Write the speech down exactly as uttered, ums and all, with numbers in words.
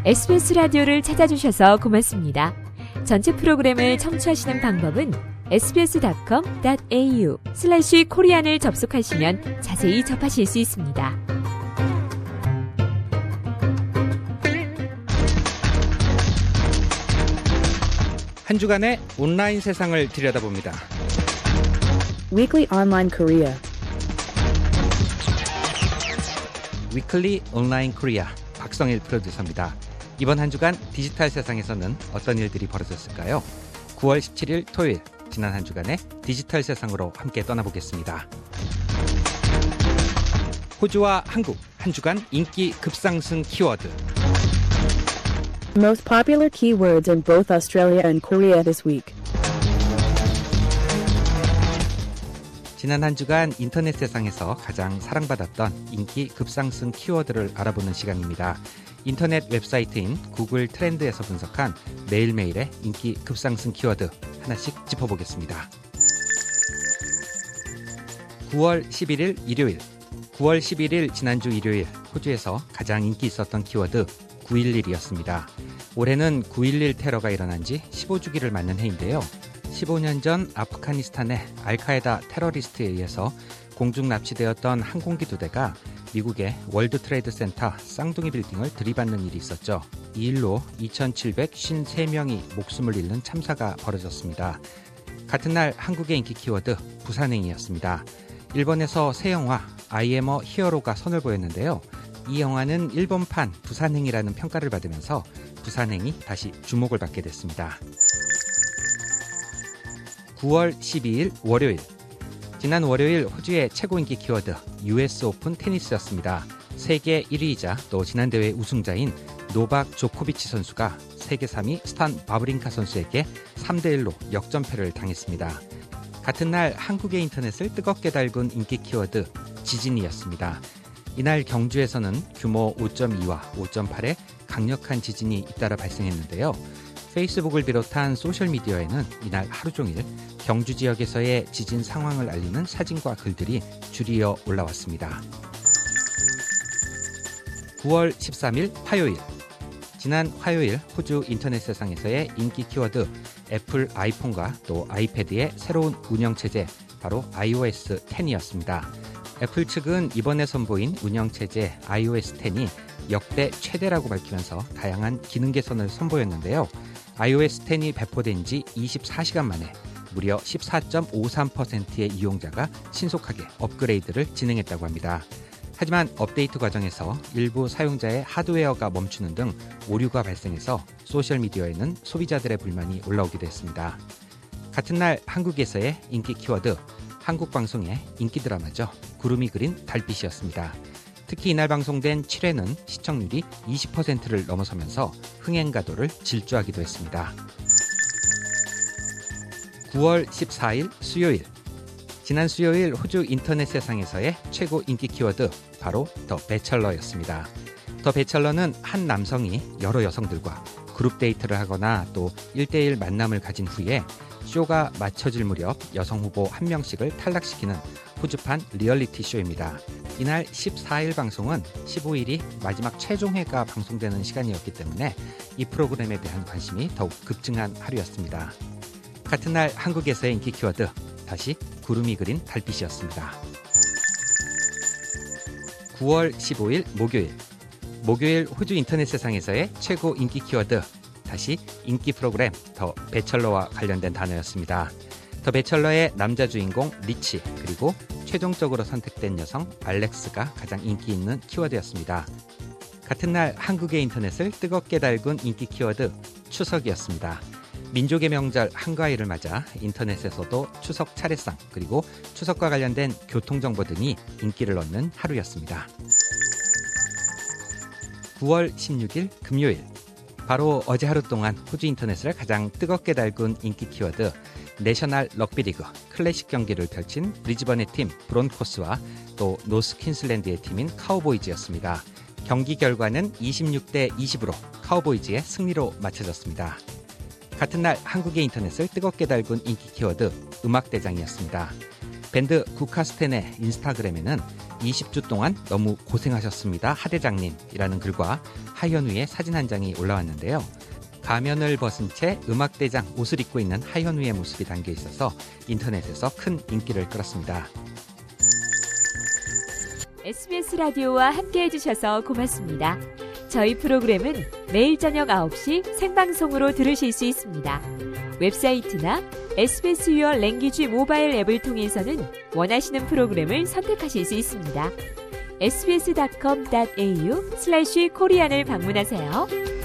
에스비에스 라디오를 찾아주셔서 고맙습니다. 전체 프로그램을 청취하시는 방법은 에스비에스닷컴 닷 에이유 슬래시 코리안을 접속하시면 자세히 접하실 수 있습니다. 한 주간의 온라인 세상을 들여다봅니다. Weekly Online Korea. 위클리 온라인 코리아 박성일 프로듀서입니다. 이번 한 주간 디지털 세상에서는 어떤 일들이 벌어졌을까요? 구월 십칠일 토요일, 지난 한 주간의 디지털 세상으로 함께 떠나보겠습니다. 호주와 한국, 한 주간 인기 급상승 키워드. Most popular keywords in both Australia and Korea this week. 지난 한 주간 인터넷 세상에서 가장 사랑받았던 인기 급상승 키워드를 알아보는 시간입니다. 인터넷 웹사이트인 구글 트렌드에서 분석한 매일매일의 인기 급상승 키워드 하나씩 짚어보겠습니다. 구월 십일일 일요일, 구월 십일일 지난주 일요일 호주에서 가장 인기 있었던 키워드 구일일이었습니다. 올해는 구일일 테러가 일어난 지 십오 주기를 맞는 해인데요. 십오 년 전 아프가니스탄의 알카에다 테러리스트에 의해서 공중 납치되었던 항공기 두 대가 미국의 월드 트레이드 센터 쌍둥이 빌딩을 들이받는 일이 있었죠. 이 일로 이천칠백오십삼 명이 목숨을 잃는 참사가 벌어졌습니다. 같은 날 한국의 인기 키워드 부산행이었습니다. 일본에서 새 영화 I am a hero가 선을 보였는데요. 이 영화는 일본판 부산행이라는 평가를 받으면서 부산행이 다시 주목을 받게 됐습니다. 구월 십이일 월요일, 지난 월요일 호주의 최고 인기 키워드 유에스 오픈 테니스였습니다. 세계 일 위이자 또 지난 대회 우승자인 노박 조코비치 선수가 세계 삼 위 스탄 바브린카 선수에게 삼 대 일로 역전패를 당했습니다. 같은 날 한국의 인터넷을 뜨겁게 달군 인기 키워드 지진이었습니다. 이날 경주에서는 규모 오 점 이와 오 점 팔의 강력한 지진이 잇따라 발생했는데요. 페이스북을 비롯한 소셜미디어에는 이날 하루 종일 경주 지역에서의 지진 상황을 알리는 사진과 글들이 줄이어 올라왔습니다. 구월 십삼일 화요일, 지난 화요일 호주 인터넷 세상에서의 인기 키워드 애플 아이폰과 또 아이패드의 새로운 운영체제, 바로 아이오에스 텐이었습니다. 애플 측은 이번에 선보인 운영체제 아이오에스 텐이 역대 최대라고 밝히면서 다양한 기능 개선을 선보였는데요. 아이오에스 텐이 배포된 지 이십사 시간 만에 무려 십사 점 오삼 퍼센트의 이용자가 신속하게 업그레이드를 진행했다고 합니다. 하지만 업데이트 과정에서 일부 사용자의 하드웨어가 멈추는 등 오류가 발생해서 소셜미디어에는 소비자들의 불만이 올라오기도 했습니다. 같은 날 한국에서의 인기 키워드, 한국 방송의 인기 드라마죠. 구름이 그린 달빛이었습니다. 특히 이날 방송된 칠 회는 시청률이 이십 퍼센트를 넘어서면서 흥행가도를 질주하기도 했습니다. 구월 십사일 수요일, 지난 수요일 호주 인터넷 세상에서의 최고 인기 키워드, 바로 더 배철러였습니다. 더 배철러는 한 남성이 여러 여성들과 그룹 데이트를 하거나 또 일 대일 만남을 가진 후에 쇼가 마쳐질 무렵 여성 후보 한 명씩을 탈락시키는 호주판 리얼리티 쇼입니다. 이날 십사일 방송은 십오일이 마지막 최종회가 방송되는 시간이었기 때문에 이 프로그램에 대한 관심이 더욱 급증한 하루였습니다. 같은 날 한국에서의 인기 키워드, 다시 구름이 그린 달빛이었습니다. 구월 십오일 목요일, 목요일 호주 인터넷 세상에서의 최고 인기 키워드, 다시 인기 프로그램 더 배철러와 관련된 단어였습니다. 더 배철러의 남자 주인공 리치, 그리고 최종적으로 선택된 여성 알렉스가 가장 인기 있는 키워드였습니다. 같은 날 한국의 인터넷을 뜨겁게 달군 인기 키워드 추석이었습니다. 민족의 명절 한가위를 맞아 인터넷에서도 추석 차례상, 그리고 추석과 관련된 교통정보 등이 인기를 얻는 하루였습니다. 구월 십육일 금요일, 바로 어제 하루 동안 호주 인터넷을 가장 뜨겁게 달군 인기 키워드 내셔널 럭비리그 클래식 경기를 펼친 브리즈번의 팀 브론코스와 또 노스 퀸슬랜드의 팀인 카우보이즈였습니다. 경기 결과는 이십육 대 이십으로 카우보이즈의 승리로 마쳐졌습니다. 같은 날 한국의 인터넷을 뜨겁게 달군 인기 키워드 음악대장이었습니다. 밴드 국카스텐의 인스타그램에는 이십 주 동안 너무 고생하셨습니다. 하대장님이라는 글과 하현우의 사진 한 장이 올라왔는데요. 가면을 벗은 채 음악대장 옷을 입고 있는 하현우의 모습이 담겨 있어서 인터넷에서 큰 인기를 끌었습니다. 에스비에스 라디오와 함께 해주셔서 고맙습니다. 저희 프로그램은 매일 저녁 아홉 시 생방송으로 들으실 수 있습니다. 웹사이트나 에스비에스 Your Language 모바일 앱을 통해서는 원하시는 프로그램을 선택하실 수 있습니다. 에스비에스 닷컴 닷 에이유 슬래시 코리안을 방문하세요.